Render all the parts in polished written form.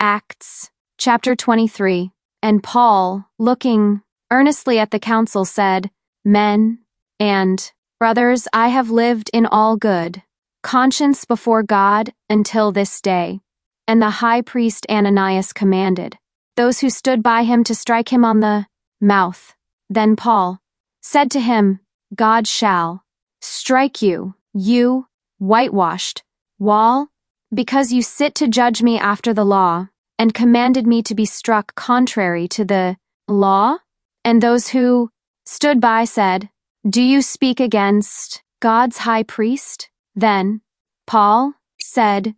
Acts, chapter 23. And Paul, looking earnestly at the council, said, Men and brothers, I have lived in all good conscience before God until this day. And the high priest Ananias commanded those who stood by him to strike him on the mouth. Then Paul said to him, God shall strike you, you whitewashed wall, because you sit to judge me after the law, and commanded me to be struck contrary to the law? And those who stood by said, Do you speak against God's high priest? Then Paul said,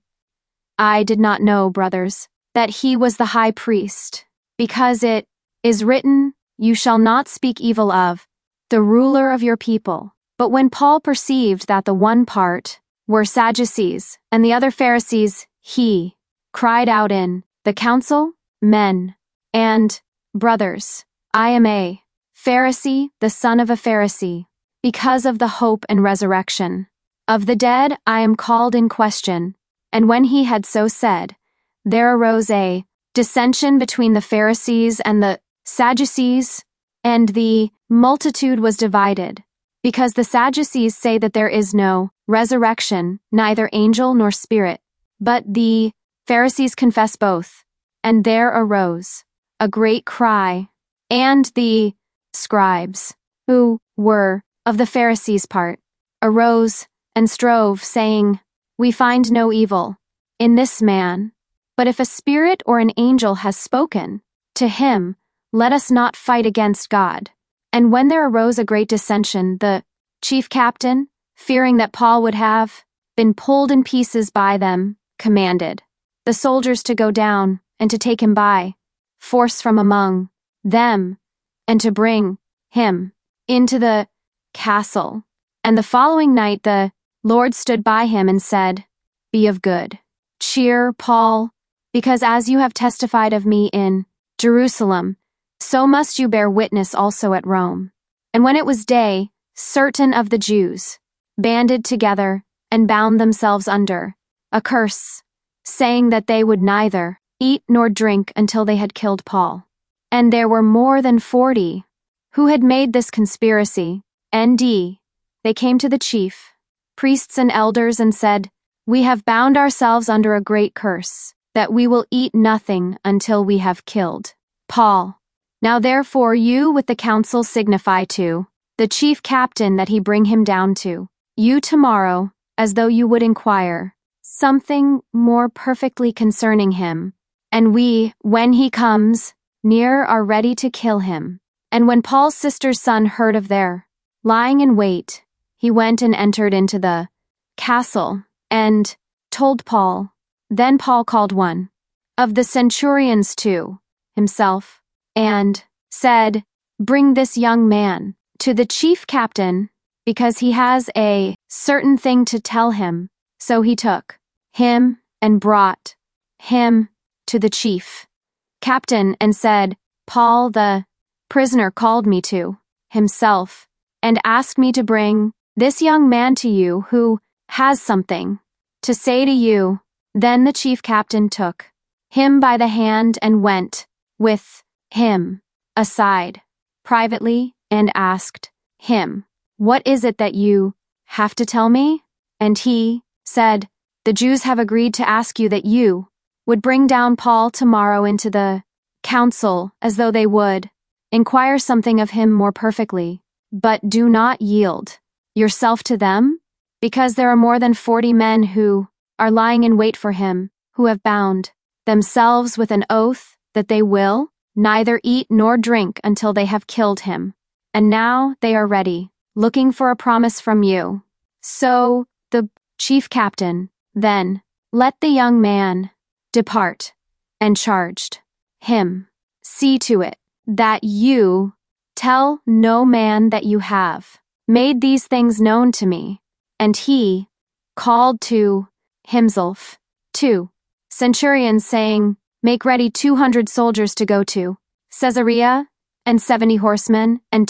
I did not know, brothers, that he was the high priest, because it is written, You shall not speak evil of the ruler of your people. But when Paul perceived that the one part were Sadducees and the other Pharisees, he cried out in the council, Men and brothers, I am a Pharisee, the son of a Pharisee. Because of the hope and resurrection of the dead, I am called in question. And when he had so said, there arose a dissension between the Pharisees and the Sadducees, and the multitude was divided, because the Sadducees say that there is no resurrection, neither angel nor spirit, but the Pharisees confess both. And there arose a great cry, and the scribes, who were of the Pharisees' part, arose and strove, saying, We find no evil in this man, but if a spirit or an angel has spoken to him, let us not fight against God. And when there arose a great dissension, the chief captain, fearing that Paul would have been pulled in pieces by them, commanded the soldiers to go down and to take him by force from among them, and to bring him into the castle. And the following night the Lord stood by him and said, Be of good cheer, Paul, because as you have testified of me in Jerusalem, so must you bear witness also at Rome. And when it was day, certain of the Jews banded together and bound themselves under a curse, saying that they would neither eat nor drink until they had killed Paul. And there were more than 40 who had made this conspiracy. N.D. They came to the chief priests and elders and said, We have bound ourselves under a great curse, that we will eat nothing until we have killed Paul. Now therefore you with the council signify to the chief captain that he bring him down to you tomorrow, as though you would inquire something more perfectly concerning him. And we, when he comes near, are ready to kill him. And when Paul's sister's son heard of their lying in wait, he went and entered into the castle, and told Paul. Then Paul called one of the centurions to himself, and said, Bring this young man to the chief captain, because he has a certain thing to tell him. So he took him and brought him to the chief captain, and said, Paul the prisoner called me to himself, and asked me to bring this young man to you, who has something to say to you. Then the chief captain took him by the hand and went with him aside privately, and asked him, What is it that you have to tell me? And he said, The Jews have agreed to ask you that you would bring down Paul tomorrow into the council, as though they would inquire something of him more perfectly. But do not yield yourself to them, because there are more than 40 men who are lying in wait for him, who have bound themselves with an oath that they will neither eat nor drink until they have killed him. And now they are ready, looking for a promise from you. So the chief captain then let the young man depart, and charged him, See to it that you tell no man that you have made these things known to me. And he called to himself 2 centurions, saying, Make ready 200 soldiers to go to Caesarea, and 70 horsemen, and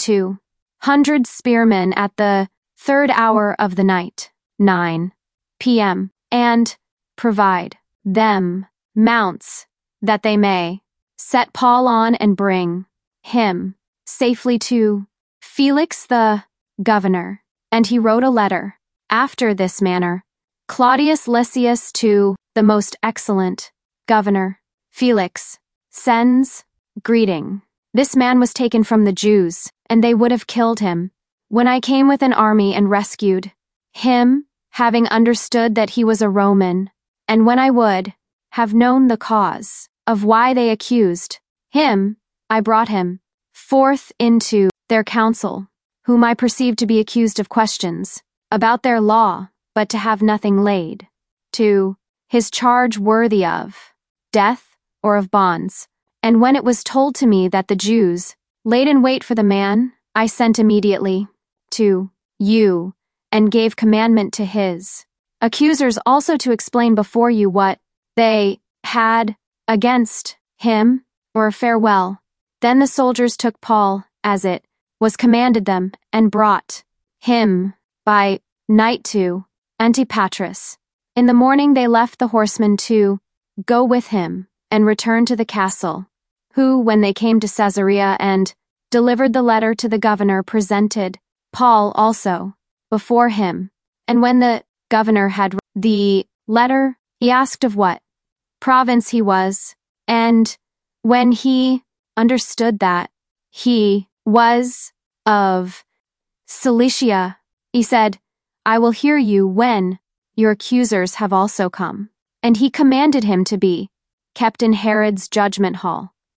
200 spearmen at the 3rd hour of the night, 9 p.m., and provide them mounts that they may set Paul on and bring him safely to Felix the governor. And he wrote a letter after this manner: Claudius Lysias to the most excellent governor Felix sends greeting. This man was taken from the Jews, and they would have killed him, when I came with an army and rescued him, having understood that he was a Roman, and when I would have known the cause of why they accused him, I brought him forth into their council, whom I perceived to be accused of questions about their law, but to have nothing laid to his charge worthy of death or of bonds. And when it was told to me that the Jews laid in wait for the man, I sent immediately to you, and gave commandment to his accusers also to explain before you what they had against him, or farewell. Then the soldiers took Paul, as it was commanded them, and brought him by night to Antipatris. In the morning they left the horsemen to go with him, and returned to the castle, who, when they came to Caesarea and delivered the letter to the governor, presented Paul also before him. And when the governor had read the letter, he asked of what province he was, and when he understood that he was of Cilicia, he said, I will hear you when your accusers have also come. And he commanded him to be kept in Herod's judgment hall.